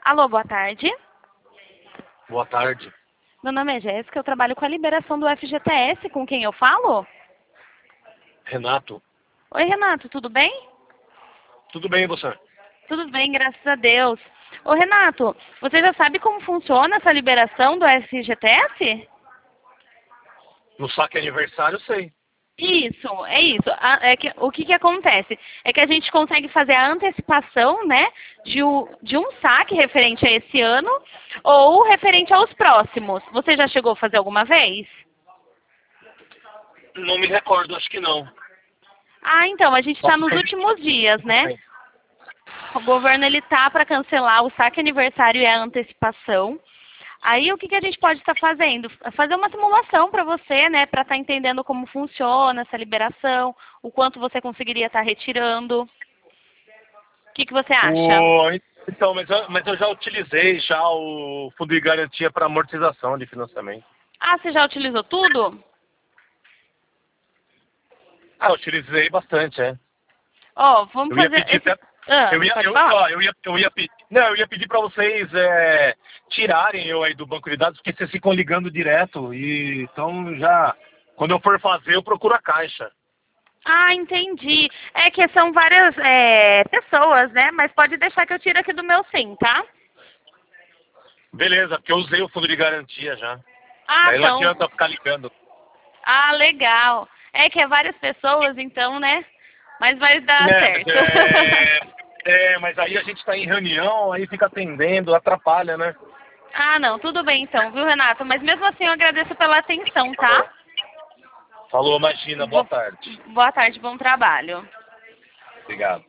Alô, boa tarde. Boa tarde. Meu nome é Jéssica, eu trabalho com a liberação do FGTS. Com quem eu falo? Renato. Oi, Renato, tudo bem? Tudo bem, e você? Tudo bem, graças a Deus. Ô, Renato, você já sabe como funciona essa liberação do FGTS? No saque aniversário, sei. Isso, é isso. O que acontece? É que a gente consegue fazer a antecipação, né, de um saque referente a esse ano ou referente aos próximos. Você já chegou a fazer alguma vez? Não me recordo, acho que não. Ah, então, a gente está Posso nos ter- últimos dias, né? O governo ele tá para cancelar o saque aniversário e a antecipação. Aí o que a gente pode estar fazendo? Fazer uma simulação para você, né, para estar entendendo como funciona essa liberação, o quanto você conseguiria estar retirando. O que você acha? Então, mas eu já utilizei já o fundo de garantia para amortização de financiamento. Ah, você já utilizou tudo? Ah, eu utilizei bastante, é. Ó, vamos Eu ia fazer pedir esse... até. Ah, Eu, pode falar? ó, eu ia pedir. Não, eu ia pedir para vocês tirarem eu aí do banco de dados, porque vocês ficam ligando direto. E então já. Quando eu for fazer, eu procuro a caixa. Ah, entendi. É que são várias pessoas, né? Mas pode deixar que eu tiro aqui do meu sim, tá? Beleza, porque eu usei o fundo de garantia já. Ah, Daí não então. adianta ficar ligando. Ah, legal. É que é várias pessoas, então, né? Mas vai dar É, mas, certo. mas aí a gente está em reunião, aí fica atendendo, atrapalha, né? Ah, não, tudo bem então, viu, Renato? Mas mesmo assim eu agradeço pela atenção, tá? Falou, imagina, boa Bo- tarde. Boa tarde, bom trabalho. Obrigado.